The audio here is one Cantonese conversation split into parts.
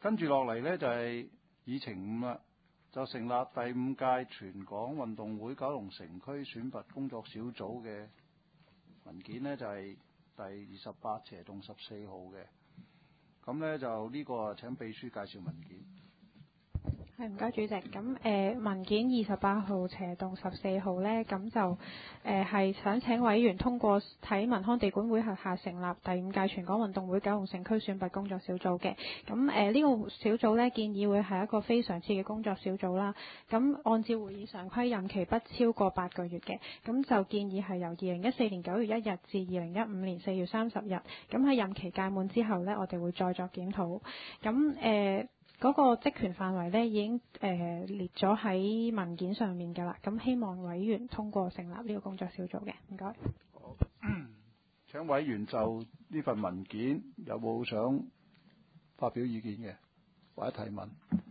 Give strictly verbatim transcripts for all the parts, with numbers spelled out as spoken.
跟住落嚟呢，就係議程五啦，就成立第五屆全港運動會九龍城區選拔工作小組嘅文件呢，就係第二十八斜棟十四號嘅。咁呢，就呢個請秘書介紹文件。 係，唔該主席。咁誒、呃、文件二十八號斜棟十四號呢，咁就誒係、呃、想請委員通過喺文康地管會轄下成立第五屆全港運動會九龍城區選拔工作小組嘅。咁誒呢個小組呢，建議會係一個非常次嘅工作小組啦。咁按照會議常規，任期不超過八個月嘅。咁就建議係由二零一四年九月一日至二零一五年四月三十日。咁喺任期屆滿之後呢，我哋會再作檢討。咁誒。呃嗰個職權範圍咧已經誒、呃、列咗喺文件上面㗎啦，咁希望委員通過成立呢個工作小組嘅，唔該。 好，請委員就呢份文件有冇想發表意見嘅或者提問？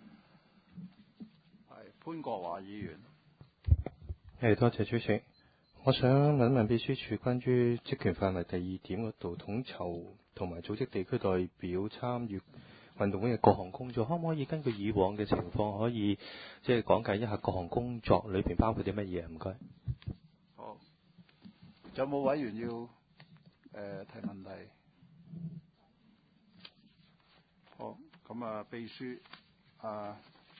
係潘國華議員。 誒，多謝主席。我想問問秘書處關於職權範圍第二點嗰度，統籌同埋組織地區代表參與運動會嘅各項工作，可唔可以根據以往嘅情況，可以即係講解一下各項工作裏邊包括啲乜嘢？唔該。 好，有冇委員要誒、呃、提問題？好，咁啊，秘書啊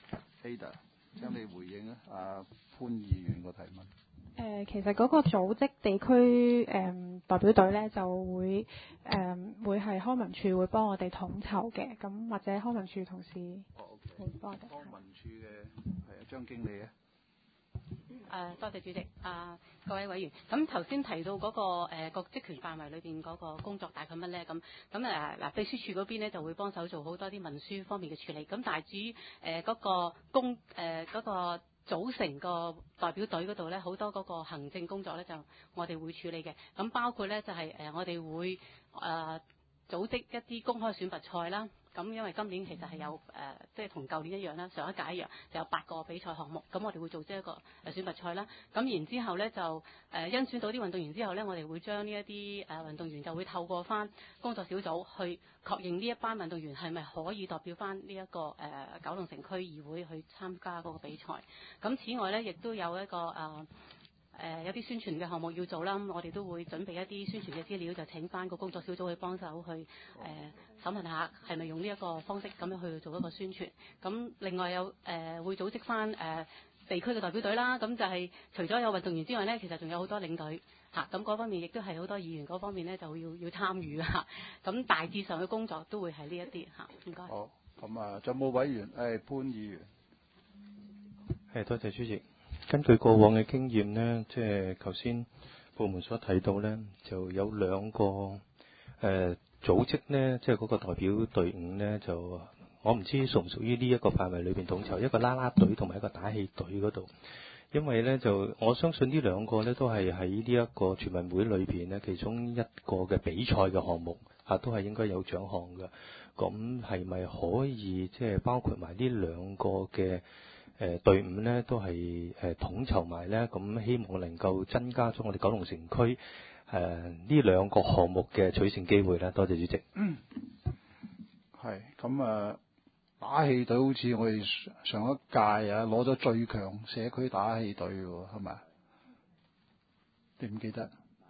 Ada， 請你回應啊，阿潘議員個提問。 誒、呃，其實嗰個組織地區誒、呃、代表隊咧，就會誒、呃、會係康文署會幫我哋統籌嘅，咁或者康文署同事會幫我哋。 康文署嘅係啊，張經理啊。 誒，多謝主席。啊，各位委員，咁頭先提到嗰、那個誒個職權範圍裏邊嗰個工作大概乜咧？咁咁誒嗱，秘書處嗰邊咧就會幫手做好多啲文書方面嘅處理。咁但係至於誒嗰個工誒嗰、呃那個組成個代表隊嗰度咧，好多嗰個行政工作咧就我哋會處理嘅。咁包括咧就係、是、誒我哋會誒、呃、組織一啲公開選拔賽啦。咁因為今年其實係有誒，即係同舊年一樣啦，上一屆一樣，就有八個比賽項目。咁我哋會組織一個誒選拔賽啦。咁然之後咧就誒、呃、甄選到啲運動員之後咧，我哋會將呢一啲誒運動員就會透過翻工作小組去確認呢一班運動員係咪可以代表翻呢一個誒、呃、九龍城區議會去參加嗰個比賽。咁此外咧，亦都有一個誒。呃誒、呃、有啲宣傳嘅項目要做啦，咁我哋都會準備一啲宣傳嘅資料，就請翻個工作小組去幫手去誒、呃、審核下係咪用呢一個方式咁樣去做一個宣傳。咁另外有誒、呃、會組織翻誒、呃、地區嘅代表隊啦，咁就係除咗有運動員之外呢，其實仲有好多領隊嚇，咁、啊、嗰方面亦都係好多議員嗰方面呢，就要要參與嚇。咁、啊、大致上嘅工作都會係呢一啲嚇。唔、啊、該。 好，咁啊，仲有冇委員？誒、哎，潘議員。 係，多謝主席。根據過往嘅經驗呢，即係頭先部門所提到呢，就有兩個誒、呃、組織呢，即係嗰個代表隊伍呢，就我唔知屬唔屬於呢一個範圍裏邊統籌，一個啦啦隊同埋一個打氣隊嗰度。因為呢，就我相信呢兩個呢，都係喺呢一個全運會裏邊呢，其中一個嘅比賽嘅項目啊，都係應該有獎項嘅。咁係咪可以即係包括埋呢兩個嘅誒隊伍呢，都係誒、呃、統籌埋呢？咁希望能夠增加咗我哋九龍城區誒呢兩個項目嘅取勝機會啦。多謝主席。 嗯，係咁啊，打氣隊好似我哋上一屆啊攞咗最強社區打氣隊喎，係咪？記唔記得？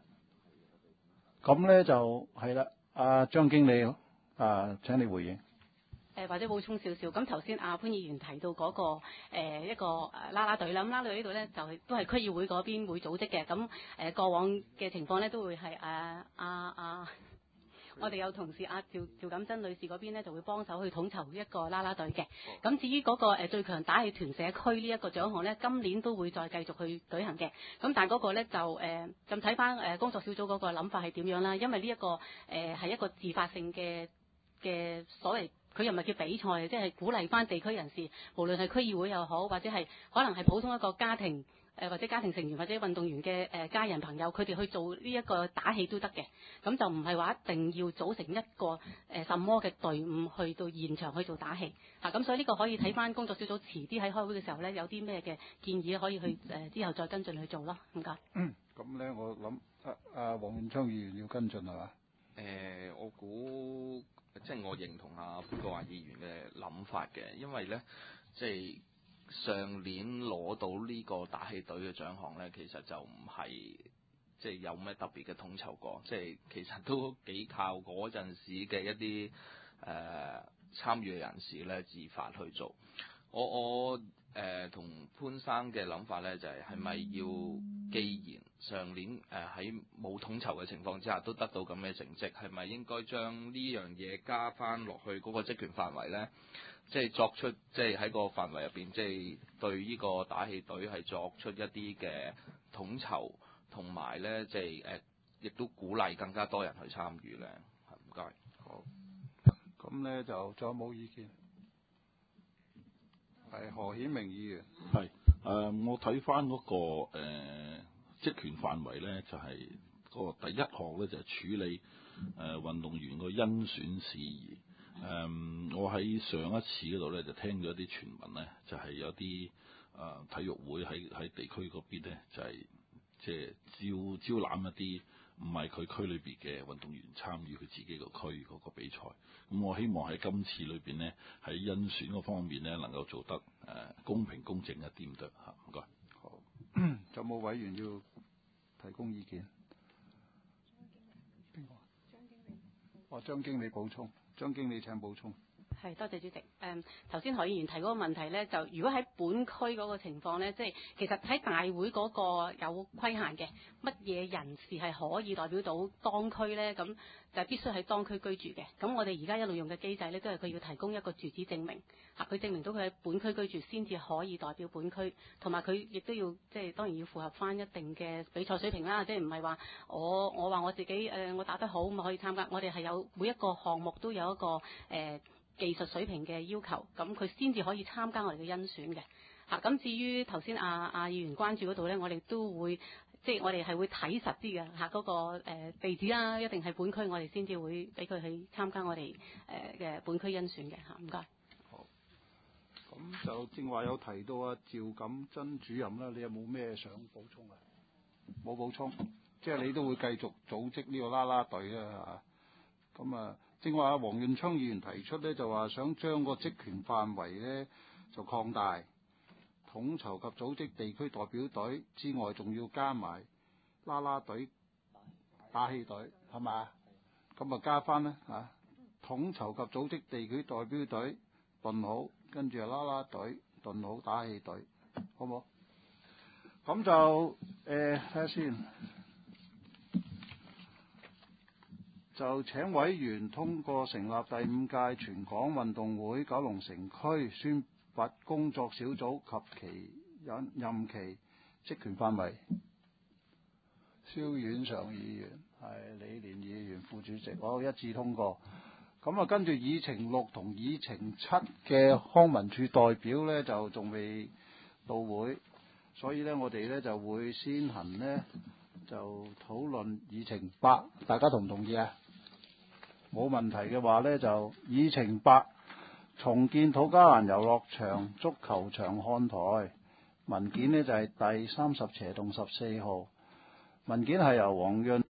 咁咧就係啦，阿張經理啊，請你回應。 誒或者補充少少，咁頭先阿潘議員提到嗰、那個、呃、一個誒啦啦隊啦，咁啦啦隊呢度咧就係都係區議會嗰邊會組織嘅，咁誒、呃、過往嘅情況咧都會係誒阿阿我哋有同事阿趙趙錦珍女士嗰邊咧就會幫手去統籌一個啦啦隊嘅，咁至於嗰、那個、呃、最強打氣團社區呢一個獎項咧，今年都會再繼續去舉行嘅，咁但係嗰個咧就誒咁睇翻誒工作小組嗰個諗法係點樣啦，因為呢、這、一個誒係、呃、一個自發性嘅嘅所謂。佢又唔係叫比賽，即係鼓勵翻地區人士，無論係區議會又好，或者係可能係普通一個家庭誒、呃，或者家庭成員或者運動員嘅誒、呃、家人朋友，佢哋去做呢一個打氣都得嘅。咁就唔係話一定要組成一個誒、呃、什麼嘅隊伍去到現場去做打氣嚇。咁、啊、所以呢個可以睇翻工作小組遲啲喺開會嘅時候咧，有啲咩嘅建議可以去誒、呃、之後再跟進去做咯。唔該。 嗯，咁咧我諗阿阿黃永昌議員要跟進係嘛？ 誒、呃，我估即係我認同阿潘國華議員嘅諗法嘅，因為咧即係上年攞到呢個打氣隊嘅獎項咧，其實就唔係即係有咩特別嘅統籌過，即係其實都幾靠嗰陣時嘅一啲誒、呃、參與嘅人士咧自發去做。我我誒同、呃、潘生嘅諗法咧就係係咪要既然上年誒喺冇統籌嘅情況之下都得到咁嘅成績，係咪應該將呢樣嘢加翻落去嗰個職權範圍咧？即係作出即係喺個範圍入邊，即係對呢個打氣隊係作出一啲嘅統籌，同埋咧即係誒亦都鼓勵更加多人去參與咧。唔該。 好。咁咧就仲有冇意見？係何顯明議員。 係誒、呃，我睇翻嗰個誒、呃、職權範圍咧，就係、是、嗰個第一項咧，就係、是、處理誒、呃、運動員個甄選事宜。誒、呃，我喺上一次嗰度咧就聽咗啲傳聞咧，就係、是、有啲誒、呃、體育會喺喺地區嗰邊咧，就係即係招招攬一啲唔係佢區裏邊嘅運動員參與佢自己個區嗰個比賽。咁我希望喺今次裏邊咧，喺甄選嗰方面咧，能夠做得誒、呃、公平公正一啲咁得嚇。唔該。 好，有冇委員要提供意見？邊個？張經理。哦，張經理補充。張經理請補充。 係，多謝主席。誒頭先何議員提嗰個問題咧，就如果喺本區嗰個情況咧，即係其實喺大會嗰個有規限嘅，乜嘢人士係可以代表到當區咧？咁就必須喺當區居住嘅。咁我哋而家一路用嘅機制咧，都係佢要提供一個住址證明，嚇佢證明到佢喺本區居住先至可以代表本區，同埋佢亦都要即係當然要符合翻一定嘅比賽水平啦，即係唔係話我我話我自己誒、呃、我打得好咁可以參加，我哋係有每一個項目都有一個誒。呃技術水平嘅要求，咁佢先至可以參加我哋嘅甄選嘅。嚇、啊，咁至於頭先阿阿議員關注嗰度咧，我哋都會即係我哋係會睇實啲嘅嚇，嗰、那個、呃、地址啦，一定係本區，我哋先至會俾佢去參加我哋誒嘅本區甄選嘅嚇。唔、啊、該。 好。咁就正話有提到阿趙錦珍主任啦，你有冇咩想補充啊？冇補充，即係你都會繼續組織呢個啦啦隊啊嚇。咁啊。正話，黃潤昌議員提出咧，就話想將個職權範圍咧就擴大，統籌及組織地區代表隊之外，仲要加埋啦啦隊、打氣隊，係咪？咁啊加翻咧嚇，統籌及組織地區代表隊，頓好，跟住啊啦啦隊，頓好打氣隊，好冇？咁就誒睇下先。就請委員通過成立第五屆全港運動會九龍城區選拔工作小組及其任任期職權範圍。蕭遠常議員係李連議員副主席，我一致通過。咁啊，跟住議程六同議程七嘅康文署代表呢，就仲未到會，所以呢，我哋呢就會先行呢，就討論議程八，大家同唔同意啊？冇問題嘅話呢，就議程八，重建土瓜灣遊樂場足球場看台文件呢，就係、是、第三十斜棟十四號文件，係由黃潤